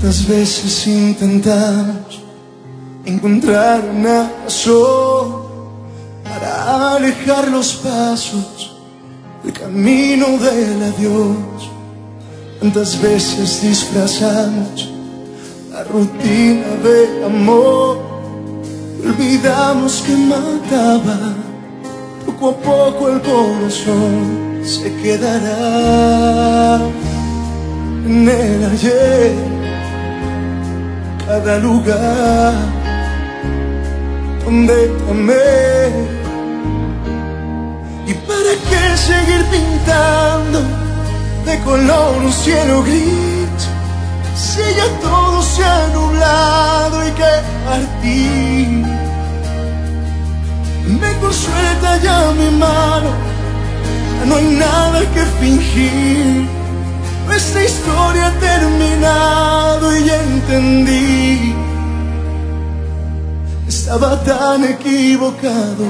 Tantas veces intentamos encontrar una razón para alejar los pasos del camino del adiós. Tantas veces disfrazamos la rutina de amor, olvidamos que mataba. Poco a poco el corazón se quedará en el ayer, cada lugar donde te amé. ¿Y para qué seguir pintando de color un cielo gris si ya todo se ha nublado y que partir? Mejor suelta ya mi mano, ya no hay nada que fingir. Nuestra historia ha terminado y ya entendí. Estaba tan equivocado.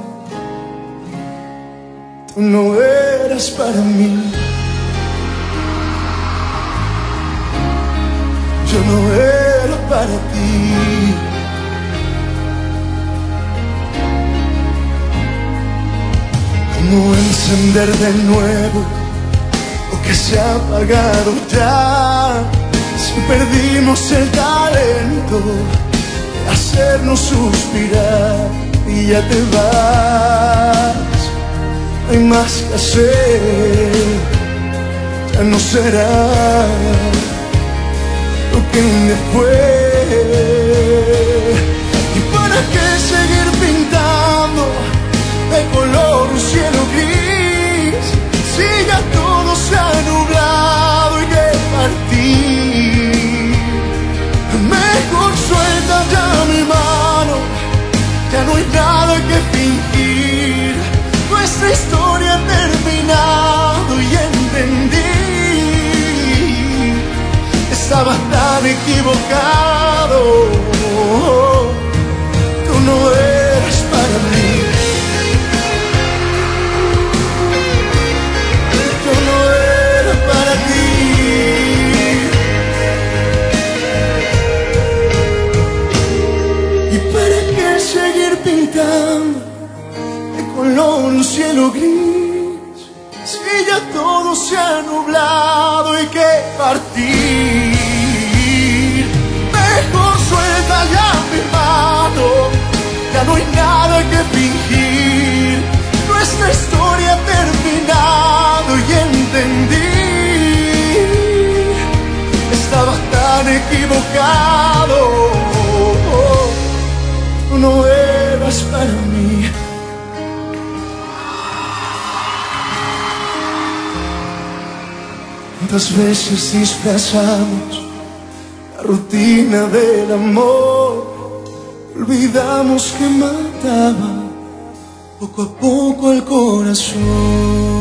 Tú no eras para mí. Yo no era para ti. ¿Cómo encender de nuevo lo que se ha apagado ya? Si perdimos el talento de hacernos suspirar y ya te vas, no hay más que hacer, ya no será lo que me fue. ¿Y para qué seguir pintando de color un cielo gris si ya todo se ha nublado y que partir? Mejor suelta ya mi mano, ya no hay nada que fingir. Nuestra historia ha terminado y entendí. Estaba tan equivocado. Tú no eres para mí. Yo no era para ti. ¿Y para qué seguir pintando de color un cielo gris si ya todo se ha nublado y que partir? Mejor suelta ya mi mano, ya no hay nada que fingir. Nuestra historia ha terminado y entendí. Estaba tan equivocado. Tú no eras para mí. Tantas veces disfrazamos la rutina del amor, olvidamos que mataba poco a poco el corazón.